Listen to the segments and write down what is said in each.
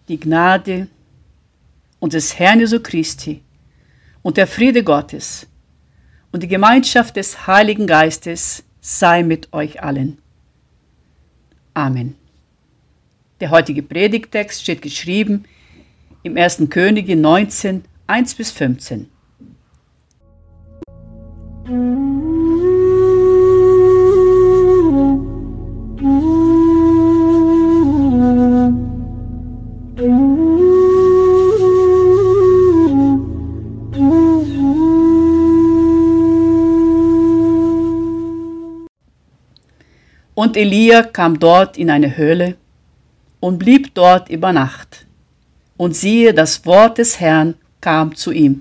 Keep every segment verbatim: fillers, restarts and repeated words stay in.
Die Gnade unseres Herrn Jesu Christi und der Friede Gottes und die Gemeinschaft des Heiligen Geistes sei mit euch allen. Amen. Der heutige Predigttext steht geschrieben im ersten Könige neunzehn, eins bis fünfzehn. Und Elia kam dort in eine Höhle und blieb dort über Nacht. Und siehe, das Wort des Herrn kam zu ihm.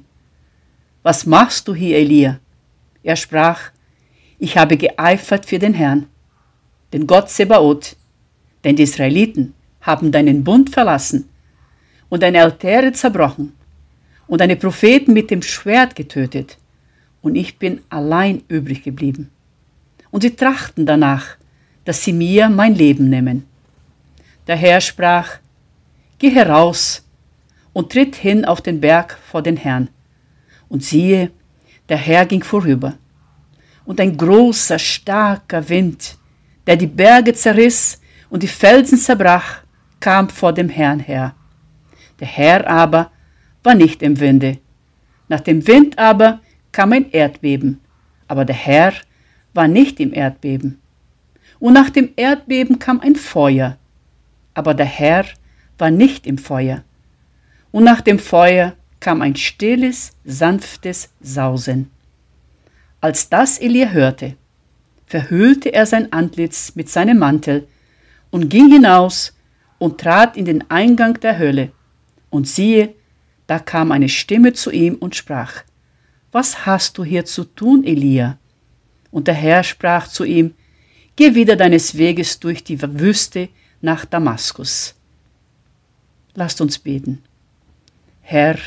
Was machst du hier, Elia? Er sprach, ich habe geeifert für den Herrn, den Gott Sebaoth, denn die Israeliten haben deinen Bund verlassen und deine Altäre zerbrochen und deine Propheten mit dem Schwert getötet, und ich bin allein übrig geblieben. Und sie trachten danach, dass sie mir mein Leben nehmen. Der Herr sprach, geh heraus und tritt hin auf den Berg vor den Herrn. Und siehe, der Herr ging vorüber. Und ein großer, starker Wind, der die Berge zerriss und die Felsen zerbrach, kam vor dem Herrn her. Der Herr aber war nicht im Winde. Nach dem Wind aber kam ein Erdbeben, aber der Herr war nicht im Erdbeben. Und nach dem Erdbeben kam ein Feuer, aber der Herr war nicht im Feuer. Und nach dem Feuer kam ein stilles, sanftes Sausen. Als das Elia hörte, verhüllte er sein Antlitz mit seinem Mantel und ging hinaus und trat in den Eingang der Höhle. Und siehe, da kam eine Stimme zu ihm und sprach, was hast du hier zu tun, Elia? Und der Herr sprach zu ihm, geh wieder deines Weges durch die Wüste nach Damaskus. Lasst uns beten. Herr,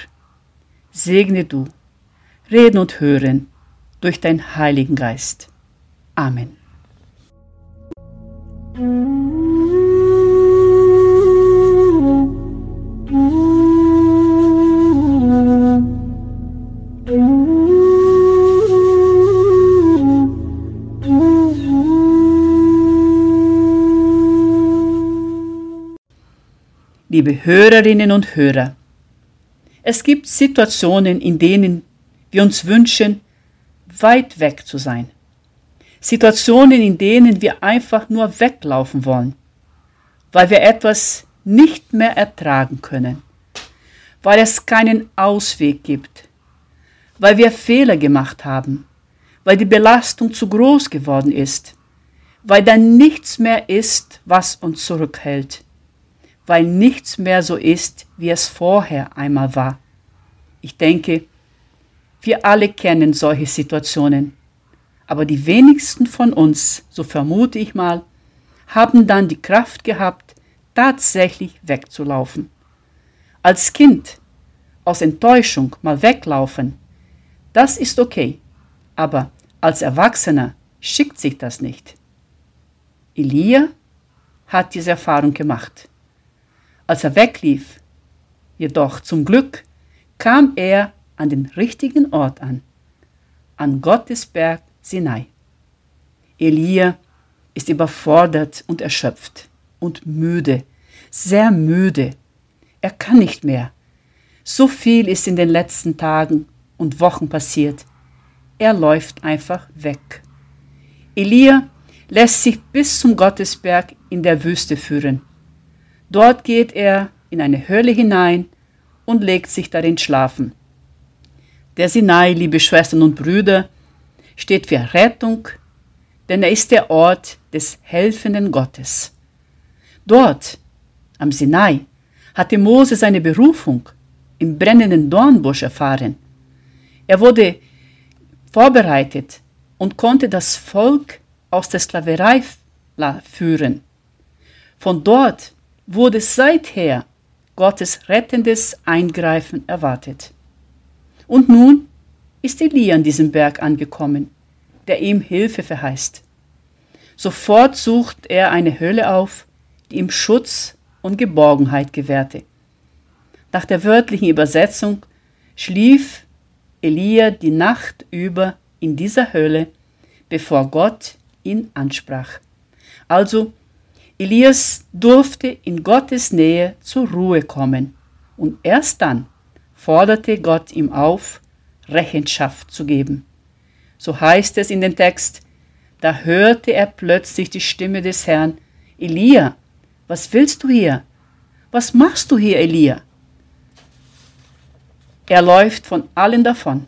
segne du, reden und hören durch deinen Heiligen Geist. Amen. Liebe Hörerinnen und Hörer, es gibt Situationen, in denen wir uns wünschen, weit weg zu sein. Situationen, in denen wir einfach nur weglaufen wollen, weil wir etwas nicht mehr ertragen können, weil es keinen Ausweg gibt, weil wir Fehler gemacht haben, weil die Belastung zu groß geworden ist, weil da nichts mehr ist, was uns zurückhält, weil nichts mehr so ist, wie es vorher einmal war. Ich denke, wir alle kennen solche Situationen, aber die wenigsten von uns, so vermute ich mal, haben dann die Kraft gehabt, tatsächlich wegzulaufen. Als Kind aus Enttäuschung mal weglaufen, das ist okay, aber als Erwachsener schickt sich das nicht. Elia hat diese Erfahrung gemacht. Als er weglief, jedoch zum Glück, kam er an den richtigen Ort an, an Gottes Berg Sinai. Elia ist überfordert und erschöpft und müde, sehr müde. Er kann nicht mehr. So viel ist in den letzten Tagen und Wochen passiert. Er läuft einfach weg. Elia lässt sich bis zum Gottesberg in der Wüste führen. Dort geht er in eine Höhle hinein und legt sich darin schlafen. Der Sinai, liebe Schwestern und Brüder, steht für Rettung, denn er ist der Ort des helfenden Gottes. Dort, am Sinai, hatte Mose seine Berufung im brennenden Dornbusch erfahren. Er wurde vorbereitet und konnte das Volk aus der Sklaverei führen. Von dort wurde seither Gottes rettendes Eingreifen erwartet. Und nun ist Elia an diesem Berg angekommen, der ihm Hilfe verheißt. Sofort sucht er eine Höhle auf, die ihm Schutz und Geborgenheit gewährte. Nach der wörtlichen Übersetzung schlief Elia die Nacht über in dieser Höhle, bevor Gott ihn ansprach. Also, Elias durfte in Gottes Nähe zur Ruhe kommen und erst dann forderte Gott ihm auf, Rechenschaft zu geben. So heißt es in dem Text, da hörte er plötzlich die Stimme des Herrn, Elia, was willst du hier? Was machst du hier, Elia? Er läuft von allen davon,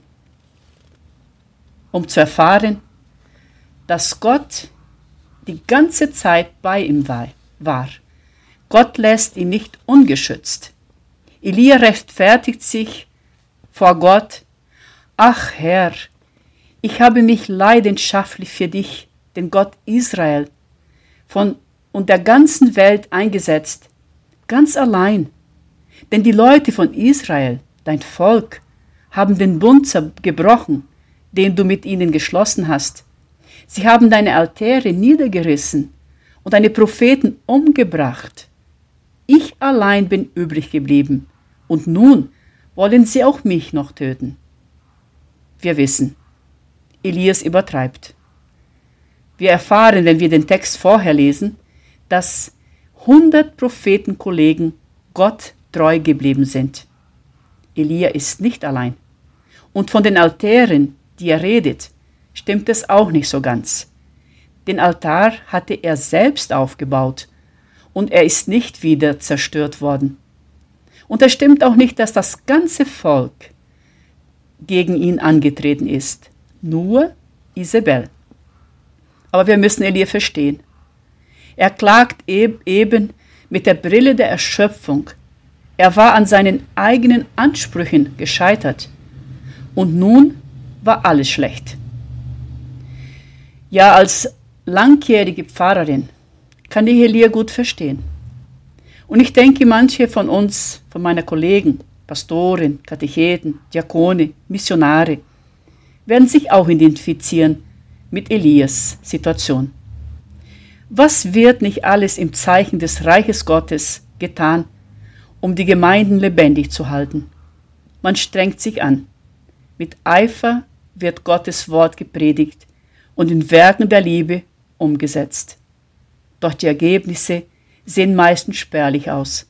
um zu erfahren, dass Gott die ganze Zeit bei ihm war. Gott lässt ihn nicht ungeschützt. Elia rechtfertigt sich vor Gott, ach Herr, ich habe mich leidenschaftlich für dich, den Gott Israel, von und der ganzen Welt eingesetzt, ganz allein. Denn die Leute von Israel, dein Volk, haben den Bund gebrochen, den du mit ihnen geschlossen hast. Sie haben deine Altäre niedergerissen und deine Propheten umgebracht. Ich allein bin übrig geblieben, und nun wollen sie auch mich noch töten. Wir wissen, Elias übertreibt. Wir erfahren, wenn wir den Text vorher lesen, dass hundert Prophetenkollegen Gott treu geblieben sind. Elia ist nicht allein. Und von den Altären, die er redet, stimmt es auch nicht so ganz. Den Altar hatte er selbst aufgebaut und er ist nicht wieder zerstört worden. Und es stimmt auch nicht, dass das ganze Volk gegen ihn angetreten ist, nur Isabel. Aber wir müssen Elia verstehen. Er klagt eben mit der Brille der Erschöpfung. Er war an seinen eigenen Ansprüchen gescheitert. Und nun war alles schlecht. Ja, als langjährige Pfarrerin kann ich Elia gut verstehen. Und ich denke, manche von uns, von meinen Kollegen, Pastoren, Katecheten, Diakone, Missionare, werden sich auch identifizieren mit Elias Situation. Was wird nicht alles im Zeichen des Reiches Gottes getan, um die Gemeinden lebendig zu halten? Man strengt sich an. Mit Eifer wird Gottes Wort gepredigt und in Werken der Liebe umgesetzt. Doch die Ergebnisse sehen meistens spärlich aus.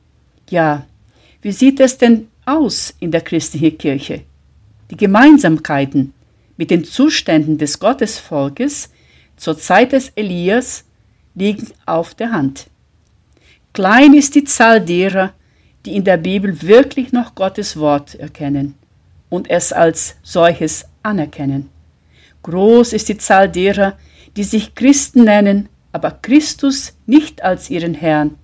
Ja, wie sieht es denn aus in der christlichen Kirche? Die Gemeinsamkeiten mit den Zuständen des Gottesvolkes zur Zeit des Elias liegen auf der Hand. Klein ist die Zahl derer, die in der Bibel wirklich noch Gottes Wort erkennen und es als solches anerkennen. Groß ist die Zahl derer, die sich Christen nennen, aber Christus nicht als ihren Herrn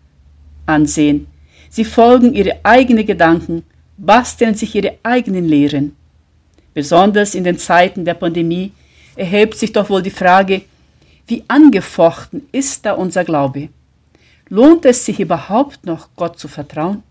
ansehen. Sie folgen ihre eigenen Gedanken, basteln sich ihre eigenen Lehren. Besonders in den Zeiten der Pandemie erhebt sich doch wohl die Frage, wie angefochten ist da unser Glaube? Lohnt es sich überhaupt noch, Gott zu vertrauen?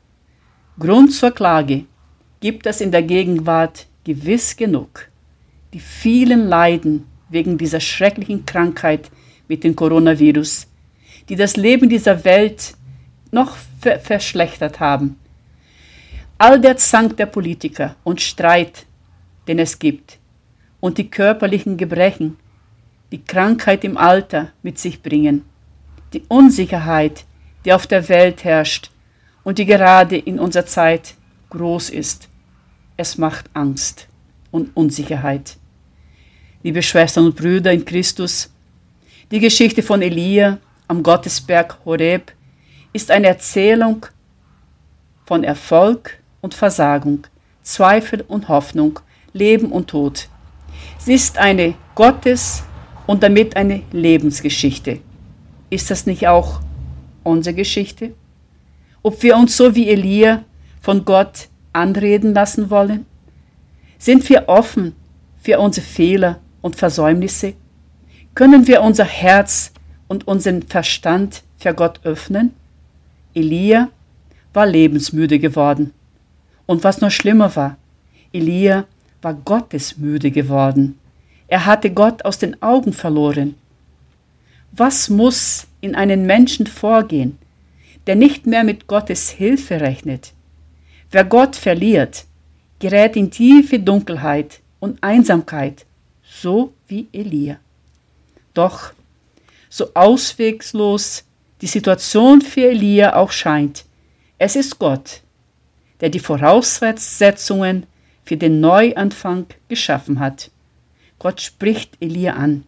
Grund zur Klage gibt es in der Gegenwart gewiss genug. Die vielen Leiden wegen dieser schrecklichen Krankheit mit dem Coronavirus, die das Leben dieser Welt noch ver- verschlechtert haben. All der Zank der Politiker und Streit, den es gibt, und die körperlichen Gebrechen, die Krankheit im Alter mit sich bringen, die Unsicherheit, die auf der Welt herrscht und die gerade in unserer Zeit groß ist. Es macht Angst und Unsicherheit. Liebe Schwestern und Brüder in Christus, die Geschichte von Elia am Gottesberg Horeb ist eine Erzählung von Erfolg und Versagung, Zweifel und Hoffnung, Leben und Tod. Sie ist eine Gottes- und damit eine Lebensgeschichte. Ist das nicht auch unsere Geschichte? Ob wir uns so wie Elia von Gott anreden lassen wollen? Sind wir offen für unsere Fehler und Versäumnisse? Können wir unser Herz und unseren Verstand für Gott öffnen? Elia war lebensmüde geworden. Und was noch schlimmer war, Elia war gottesmüde geworden. Er hatte Gott aus den Augen verloren. Was muss in einem Menschen vorgehen, der nicht mehr mit Gottes Hilfe rechnet, Wer Gott verliert, gerät in tiefe Dunkelheit und Einsamkeit, so wie Elia. Doch, so ausweglos die Situation für Elia auch scheint, es ist Gott, der die Voraussetzungen für den Neuanfang geschaffen hat. Gott spricht Elia an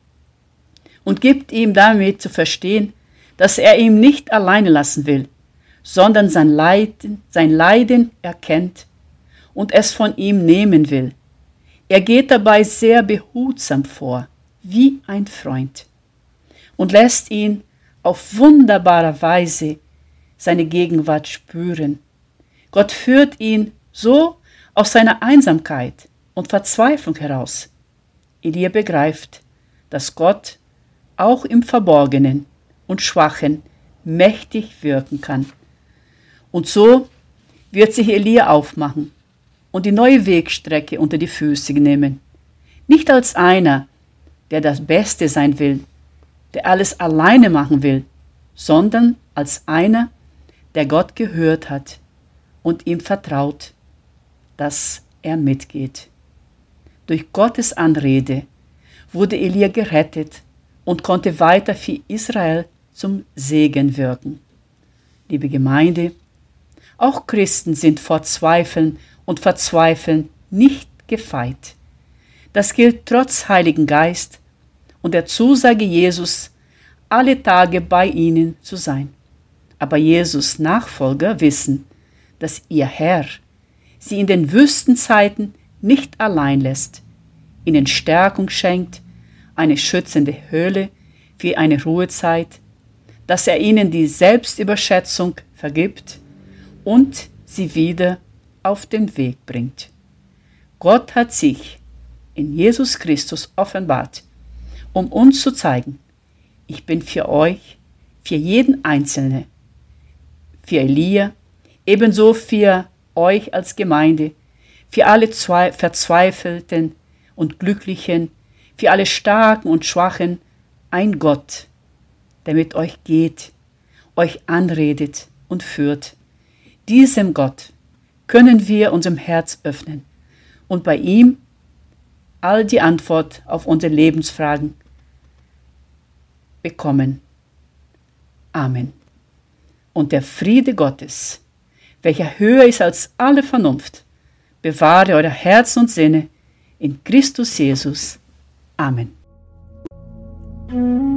und gibt ihm damit zu verstehen, dass er ihn nicht alleine lassen will, sondern sein Leiden, sein Leiden erkennt und es von ihm nehmen will. Er geht dabei sehr behutsam vor, wie ein Freund, und lässt ihn auf wunderbare Weise seine Gegenwart spüren. Gott führt ihn so aus seiner Einsamkeit und Verzweiflung heraus. Elia begreift, dass Gott auch im Verborgenen und Schwachen mächtig wirken kann. Und so wird sich Elia aufmachen und die neue Wegstrecke unter die Füße nehmen. Nicht als einer, der das Beste sein will, der alles alleine machen will, sondern als einer, der Gott gehört hat und ihm vertraut, dass er mitgeht. Durch Gottes Anrede wurde Elia gerettet und konnte weiter für Israel zum Segen wirken. Liebe Gemeinde, auch Christen sind vor Zweifeln und Verzweifeln nicht gefeit. Das gilt trotz Heiligen Geist und der Zusage Jesus, alle Tage bei ihnen zu sein. Aber Jesus Nachfolger wissen, dass ihr Herr sie in den Wüstenzeiten nicht allein lässt, ihnen Stärkung schenkt, eine schützende Höhle für eine Ruhezeit, dass er ihnen die Selbstüberschätzung vergibt und sie wieder auf den Weg bringt. Gott hat sich in Jesus Christus offenbart, um uns zu zeigen, ich bin für euch, für jeden Einzelnen, für Elia, ebenso für euch als Gemeinde, für alle Verzweifelten und Glücklichen, für alle Starken und Schwachen, ein Gott, der mit euch geht, euch anredet und führt. Diesem Gott können wir unserem Herz öffnen und bei ihm all die Antwort auf unsere Lebensfragen bekommen. Amen. Und der Friede Gottes, welcher höher ist als alle Vernunft, bewahre euer Herz und Sinne in Christus Jesus. Amen.